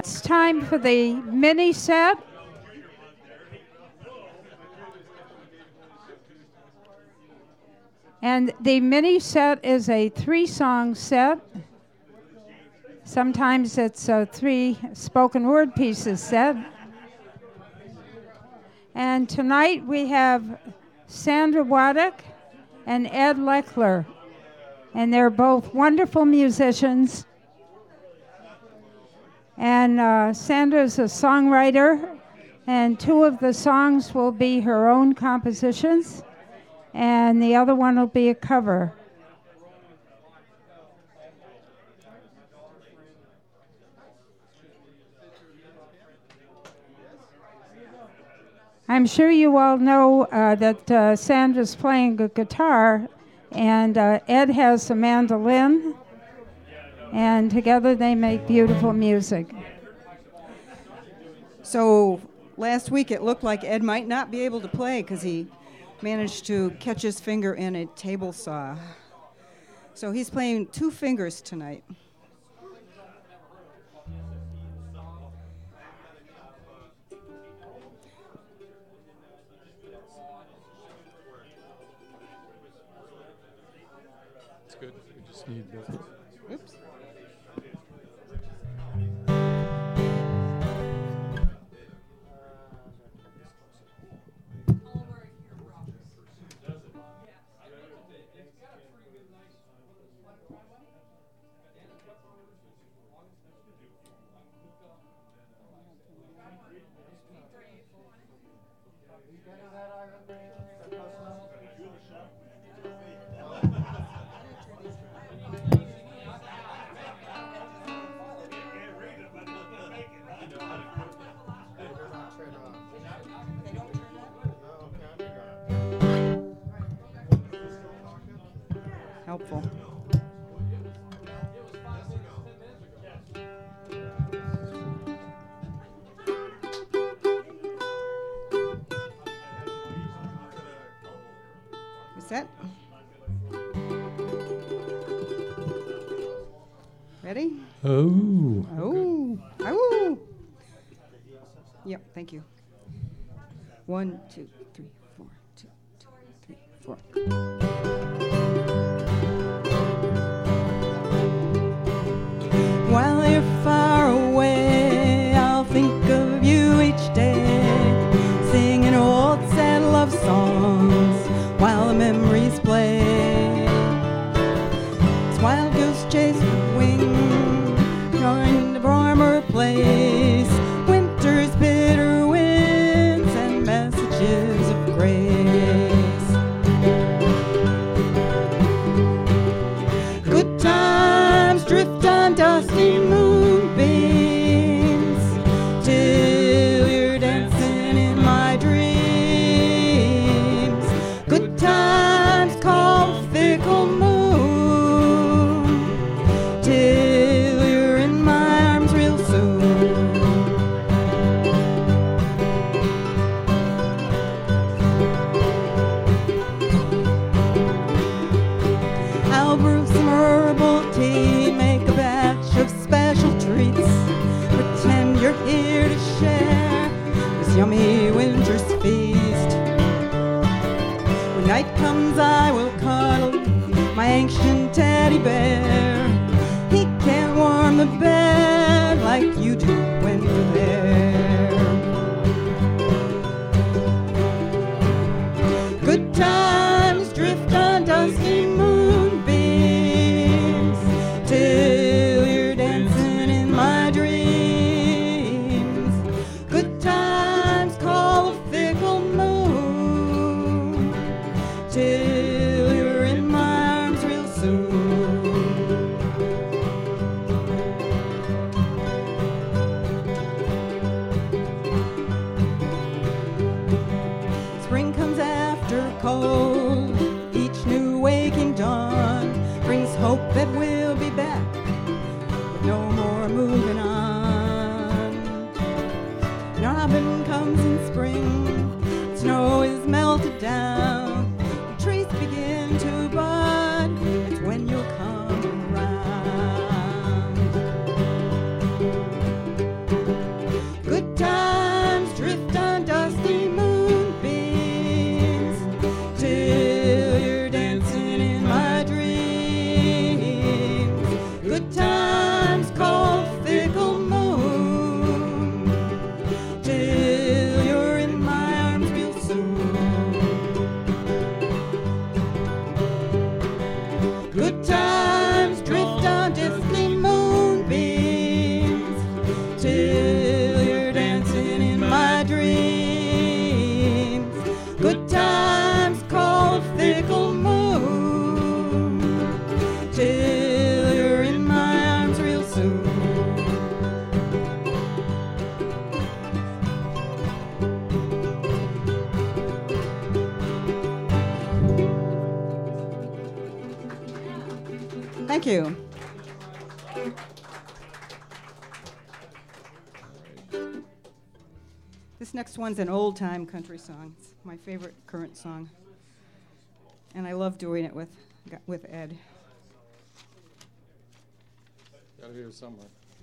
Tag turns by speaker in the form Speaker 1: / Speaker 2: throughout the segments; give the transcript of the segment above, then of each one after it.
Speaker 1: it's time for the mini set. And the mini set is a 3-song set. Sometimes it's a 3 spoken word pieces set. And tonight we have Sandra Waddick and Ed Lechler. And they're both wonderful musicians. And Sandra's a songwriter, and 2 of the songs will be her own compositions, and the other one will be a cover. I'm sure you all know that Sandra's playing a guitar, and Ed has a mandolin, and together they make beautiful music.
Speaker 2: So last week it looked like Ed might not be able to play because he managed to catch his finger in a table saw. So he's playing 2 fingers tonight.
Speaker 3: It's good. We just need the...
Speaker 2: Oops. Helpful. You set? Ready?
Speaker 3: Oh.
Speaker 2: Oh. Oh. Yep, thank you. 1, 2, 3, 4. 2, 2, 3, 4. While you're far away, I'll think of you each day, singing old sad love songs while the memories play. It's wild goose chase with wing, join the warmer place, winter's bitter winds and messages of grace. Good times drift on dusty moonbeams till you're dancing in my dreams. Good times call fickle moon till you're in my arms real soon. I'll brew some herbal tea, make a batch of special treats, pretend you're here to share this yummy winter's feast. When night comes I will cuddle my ancient teddy bear. He can't warm the bed like you do when you're there. Good times drift on dusty moonbeams till you're dancing in my dreams. Good times call a fickle moon till you're in my arms real soon. Spring comes after cold, each new waking dawn brings hope that we'll be back with no more moving on. And autumn comes in spring, snow is melted down, the trees begin to bud, it's when you'll come around. you. This next one's an old-time country song. It's my favorite current song. And I love doing it with Ed.
Speaker 3: Got it here somewhere.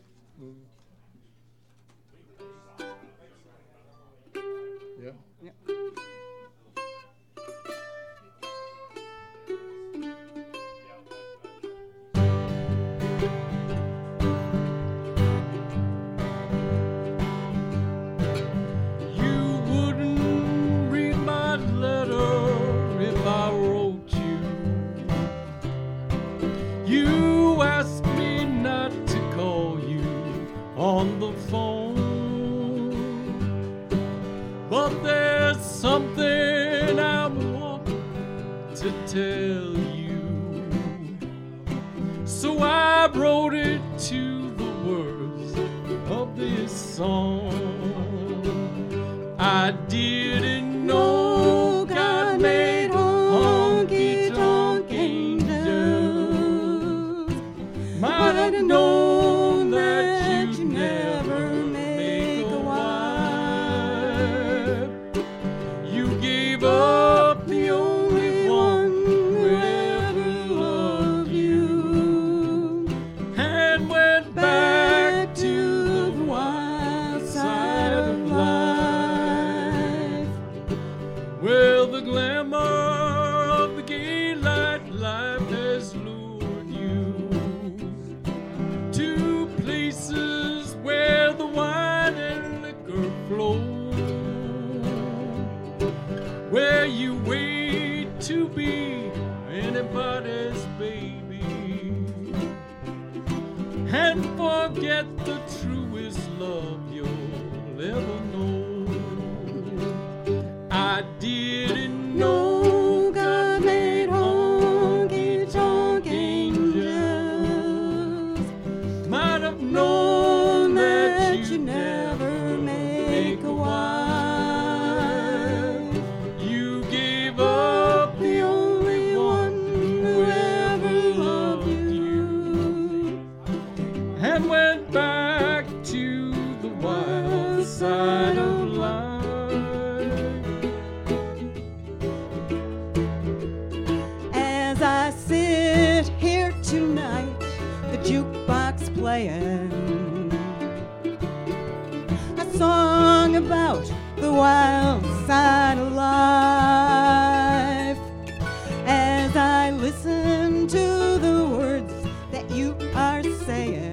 Speaker 3: Yeah.
Speaker 2: Yep.
Speaker 3: You wouldn't read my letter if I wrote you. You asked me not to call you on the phone, but there's something I want to tell you. So I wrote it to the words of this song. I didn't know God made honky-tonk angels. Might have known that you never make a wife. You gave up the only one who ever loved you, and went back to the wild side of life. Well, the glamour of the gay life has lured you to places where the wine and liquor flow, where you wait to be anybody's baby and forget the truest love you'll ever know. I didn't know God made honky-tonk angels. Might have known that you never make a wife. You gave up the only one who ever loved you, and went back to the wild side of life.
Speaker 2: As I sit here tonight, the jukebox playing a song about the wild side of life. As I listen to the words that you are saying,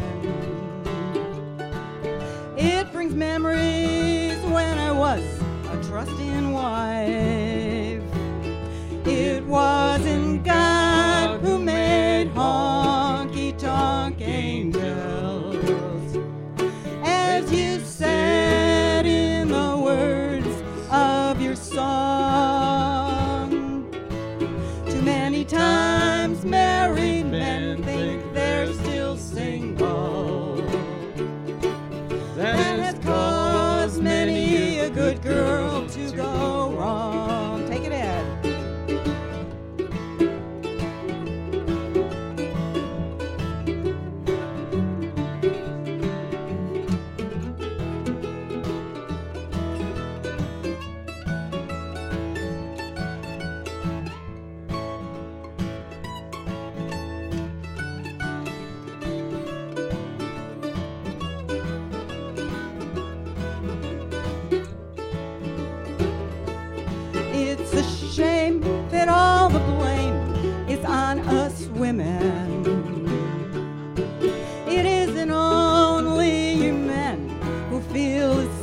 Speaker 2: it brings memories when I was a trusting wife. It wasn't God who made honky-tonk angels, as you said in the words of your song. Too many times married men think they're still single. That has caused many a good girl to go wrong. Take it, Ed. It's a shame that all the blame is on us women. It isn't only you men who feel the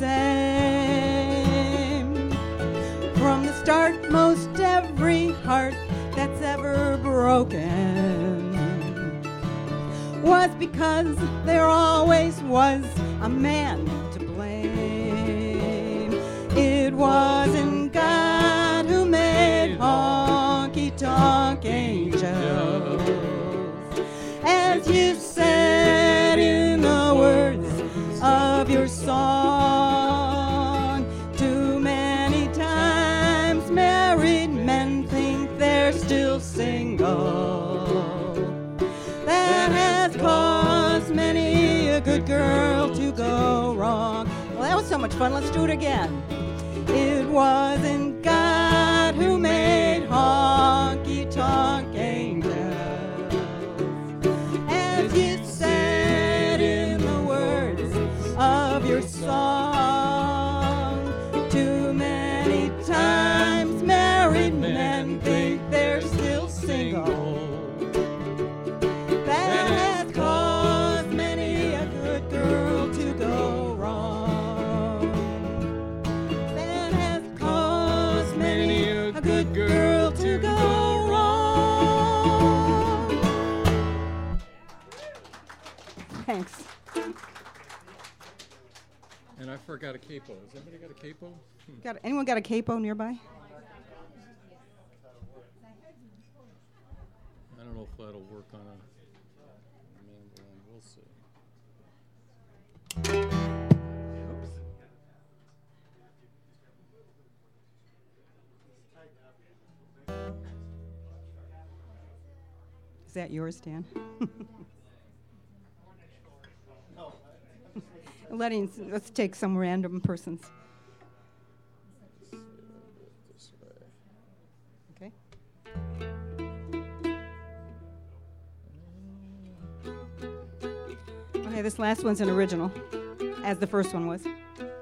Speaker 2: same. From the start, most every heart that's ever broken was because there always was a man to blame. It wasn't God who made honky-tonk angels, as you said in the words of your song. Too many times married men think they're still single. That girl to go wrong. Well, that was so much fun. Let's do it again. It wasn't God who made honky-tonk angels, as you said in the words of your song. Too many times married men think they're still single. That has caused many a good girl to go wrong. That has caused many a good girl to go wrong. Thanks.
Speaker 3: And I forgot a capo. Has anybody got a capo?
Speaker 2: Anyone got a capo nearby?
Speaker 3: I don't know if that'll work on a mandolin. We'll see.
Speaker 2: Is that yours, Dan? Let's take some random person's.
Speaker 3: This way.
Speaker 2: Okay. Okay, this last one's an original, as the first one was.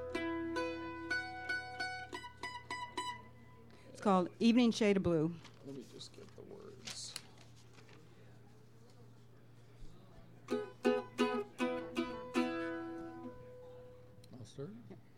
Speaker 2: It's called Evening Shade of Blue.
Speaker 3: Let me just get the words. I'll start.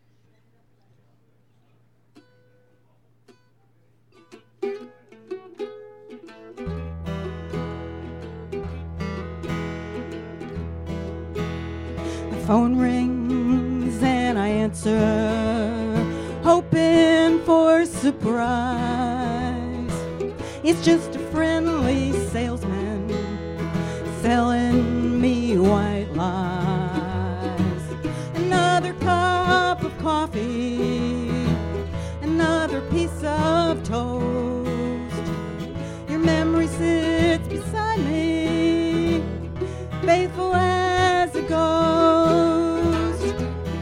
Speaker 2: The phone rings and I answer, hoping for surprise. It's just a friendly salesman selling me white lies. Another cup of coffee, another piece of toast. Your memory sits beside me, faithful as a ghost.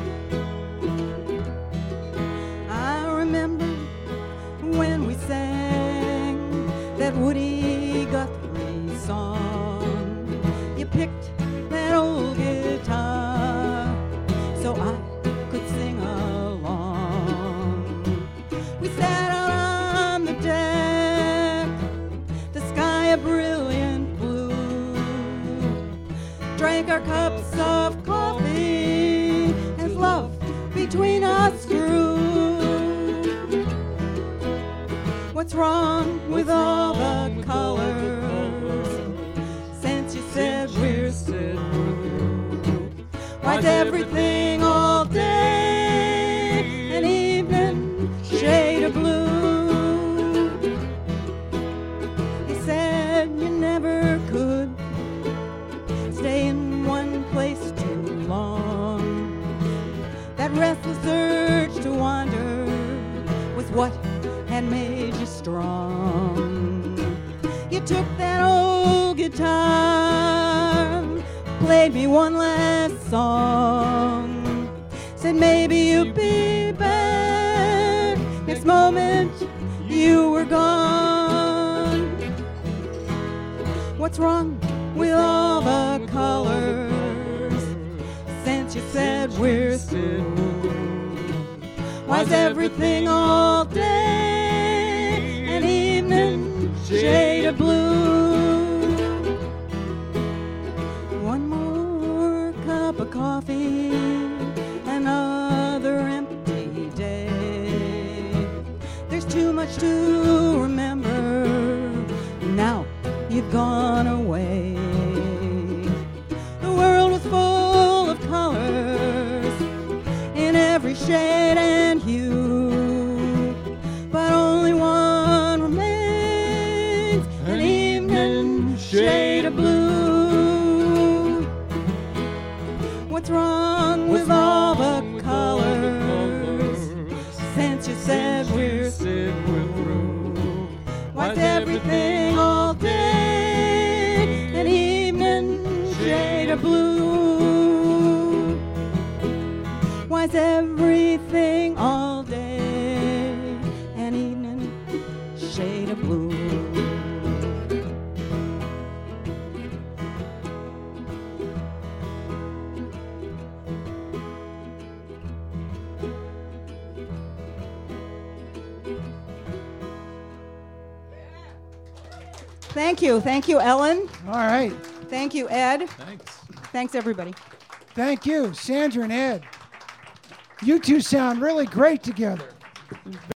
Speaker 2: I remember when we sang that Woody Guthrie song. You picked that old guitar so I could sing along. We sat out on the deck, the sky a brilliant blue, drank our cups of coffee as love between us grew. What's wrong with all the colors since you said we're through? Why's everything all day an evening shade of blue? You said you never could stay in one place too long. That restless urge to wander was what had made you strong. You took that old guitar, played me one last song, said maybe you'd be back. Next moment you were gone. What's wrong with all the colors since you said we're through? Why's everything all day an evening shade of blue? One more cup of coffee, another empty day. There's too much to remember. Now you've gone away. The world was full of colors in every shade and hue, but only one remains, an evening shade of blue. What's wrong with all the colors since you said we're through? Why's everything all day an evening shade of blue? everything all day and evening shade of blue. Thank you, Ellen.
Speaker 4: All right.
Speaker 2: Thank you, Ed.
Speaker 3: Thanks.
Speaker 2: Thanks, everybody.
Speaker 4: Thank you, Sandra and Ed. You two sound really great together.